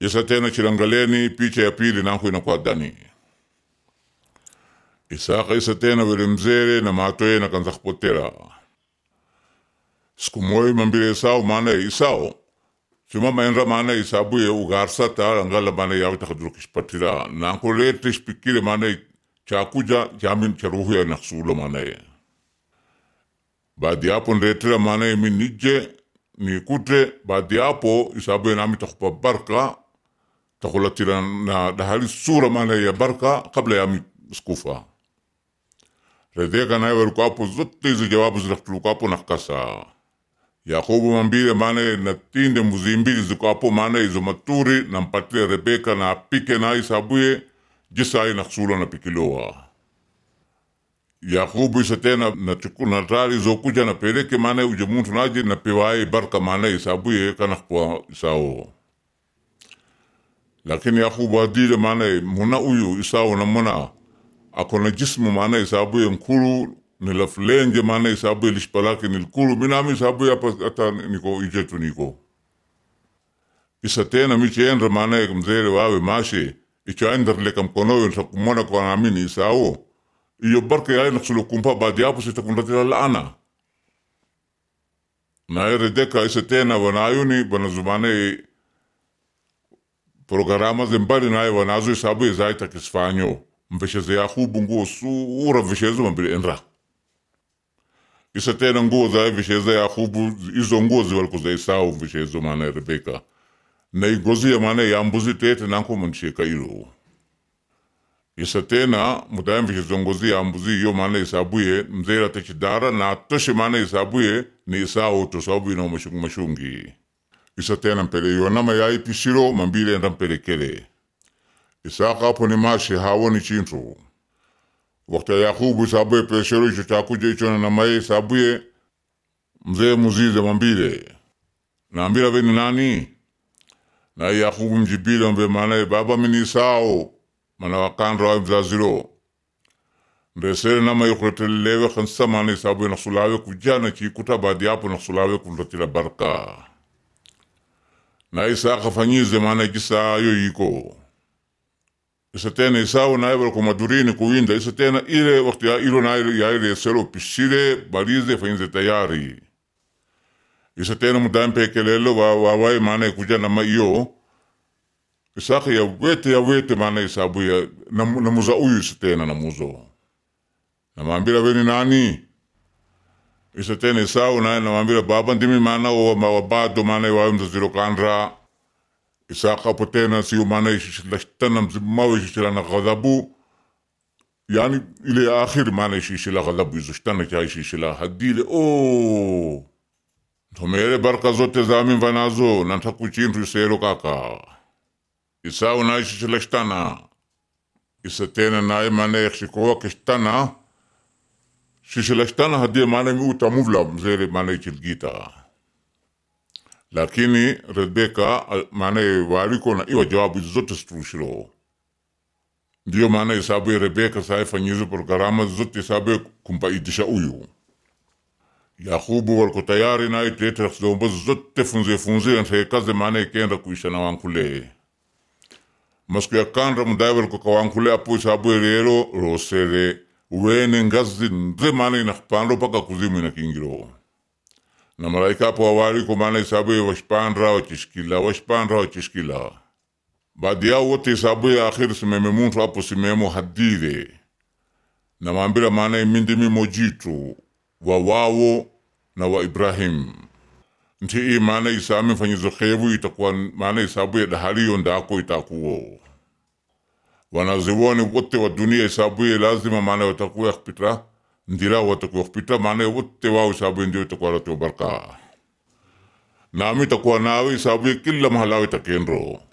Isa tena chilangaleni picha ya pili nanku inakuwa dani. Isaka isa tena wele mzere na matoe na kanza kupotera. Siku moja mambile Esau maana Isau. Cuma maenra maana Isabu ya ugarsata angala maana yawe takadurukishpatira. Nanku lete shpikire maana chakuja jamin charuhu ya naksulo maana ya. Baadi hapo nretira maana ya minije ni kute baadi hapo Isabu ya nami takupa barka takulatira na dahali sura maana ya barka kabla ya skufa. Redeka na weruko hapo zote hizo jawabu zilakuluko hapo nakasa. Yakobo mambile maana na tinde muzimbili ziko hapo maana hizo maturi na mpatile Rebeka na apike na Isabuye jisai naksula na pikiloa. Yakobo isa tena na tari zokuja na peleke maana uje muntu naji na pewae barka maana Isabuye kanakwa Isao. Lakini Yakobo adile maana muna uyu Isao na muna akona jismu maana Isabuye nkulu nilaflenje maana Isabuye lishpalake nilkulu minami Isabuye ata niko ijetu niko. Isa tena michi enra maana mzere wawe mashe icho enderleka mkonoyo nsakumona kwa namini Isao. Iyo barka ya naksulu kumpa baadi hapo sitakundatila laana. Na Rebeka isa tena wanayuni wanazumane programa zembali naye wanazo Isabuye zaita kisfanyo. Mvesheze Yakubu nguo sura vesheze mambili enra. Isa tena nguo za vesheze Yakubu izo nguo ziwalko za Esau vesheze maana Rebeka. Na igozi ya maana ya mbuzi tete nanko mnsheka ilo. Isa tena mudaya vesheze ngozi ya mbuzi iyo maana Isabuye mzera techidara na toshe maana Isabuye ni Esau tosabu ina mashungi. Isa tena mpele yonama ya ipishiro mambili enra mpele kele. Isaka hapo ni mashi hawo ni chintu. Wakati Yakubu Isabuye peshero icho chakuja icho na mae Isabuye mzee muzize mambile. Na ambila veni nani? Na Yakubu mjibile mbe maana baba mini Isao. Mana wakandra wa mzaziro. Mbesere nama yukuletelewe khansa maana Isabuye naksulawe kujana chikuta baadi hapo naksulawe kundatila barka. Na Isaka fanyize maana jisa yo yiko. Isa tena Isau na ewa kwa madurini kuwinda. Isa tena ile wakati ya ilo na ile selo pishire balize fainze tayari. Isa tena mudampe kelelo wawae maana kuja na maiyo. Isaka ya wete maana Isabuye na muza uyu isa tena na muzo. Na mambira weni nani? Isa tena Isau na mambira baba ndimi maana wabado maana wae mzaziro kandra. Isaka potena siyo maana ishishilashtana mzimawe ishishilana ghadhabu. Yani ile akhir maana ishishila ghadhabu izushtana cha ishishila hadile Tomere barka zote za amin vanazo nantaku chintu isero kaka. Isau na ishishilashtana. Isa tena nae maana yakshikowa kishtana. Shishilashtana hadile maana utamuvla mzere maana ichilgita. Lakini Rebeka maana waliko na iwa jawabu zote strushiro. Ndiyo maana Isabuye Rebeka sae fanyizo programa zote Isabuye kumpa idisha uyu. Yakubu waliko tayari na itete raksidombo zote funze ntaikaze maana ikenda kuisha na wankule. Masku ya kandra mudai waliko ka wankule apu Isabuye rero rosere uwene ngazi nre maana inakpando paka kuzimu inakingiro. Na malaika hapo awali kwa maana Isabuye washpandra wachishkila. Baadi yao wote Isabuye akhiri simeme muntu hapo simemo hadire. Na mambira maana imindimi mojitu wawawo na wa Ibrahim. Nti maana Isame fanyizo khevu itakuwa maana Isabuye dahaliyo ndako itakuwo. Wanaziwoni wote wa dunia Isabuye lazima maana watakuwa kupita. Ndira watakuwa kupita maana wote wao Isabuye ndio itakuwa ratiwa barka. Nami takuwa nawe Isabuye kila mahalawe takendro.